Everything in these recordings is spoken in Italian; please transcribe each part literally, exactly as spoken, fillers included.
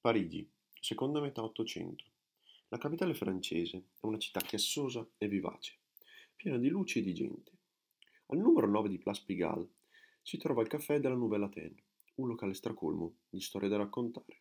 Parigi, seconda metà Ottocento. La capitale francese è una città chiassosa e vivace, piena di luci e di gente. Al numero nove di Place Pigalle si trova il caffè della Nouvelle Athènes, un locale stracolmo di storie da raccontare.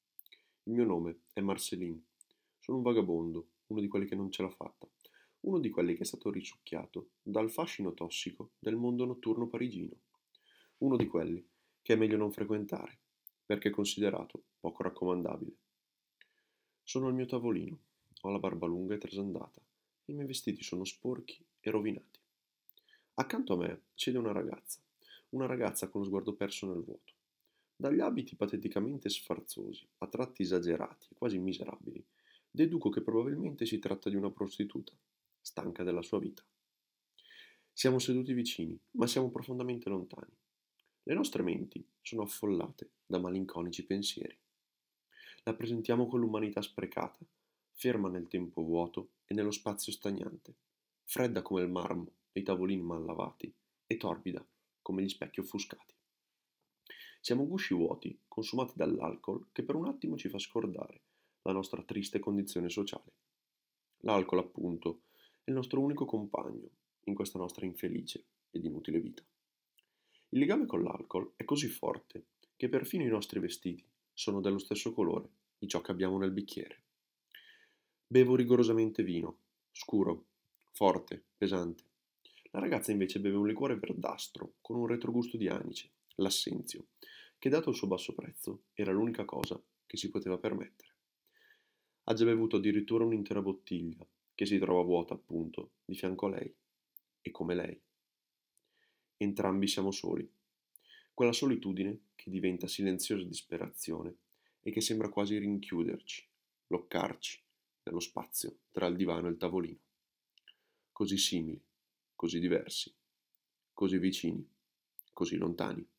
Il mio nome è Marceline, sono un vagabondo, uno di quelli che non ce l'ha fatta, uno di quelli che è stato risucchiato dal fascino tossico del mondo notturno parigino, uno di quelli che è meglio non frequentare, perché è considerato poco raccomandabile. Sono al mio tavolino, ho la barba lunga e trasandata, e i miei vestiti sono sporchi e rovinati. Accanto a me siede una ragazza, una ragazza con lo sguardo perso nel vuoto. Dagli abiti pateticamente sfarzosi, a tratti esagerati e quasi miserabili, deduco che probabilmente si tratta di una prostituta, stanca della sua vita. Siamo seduti vicini, ma siamo profondamente lontani. Le nostre menti sono affollate da malinconici pensieri. La presentiamo con l'umanità sprecata, ferma nel tempo vuoto e nello spazio stagnante, fredda come il marmo dei tavolini mal lavati e torbida come gli specchi offuscati. Siamo gusci vuoti, consumati dall'alcol che per un attimo ci fa scordare la nostra triste condizione sociale. L'alcol, appunto, è il nostro unico compagno in questa nostra infelice ed inutile vita. Il legame con l'alcol è così forte che perfino i nostri vestiti sono dello stesso colore di ciò che abbiamo nel bicchiere. Bevo rigorosamente vino, scuro, forte, pesante. La ragazza invece beve un liquore verdastro con un retrogusto di anice, l'assenzio, che dato il suo basso prezzo era l'unica cosa che si poteva permettere. Ha già bevuto addirittura un'intera bottiglia, che si trova vuota, appunto, di fianco a lei, e come lei. Entrambi siamo soli. Quella solitudine che diventa silenziosa disperazione e che sembra quasi rinchiuderci, bloccarci nello spazio tra il divano e il tavolino. Così simili, così diversi, così vicini, così lontani.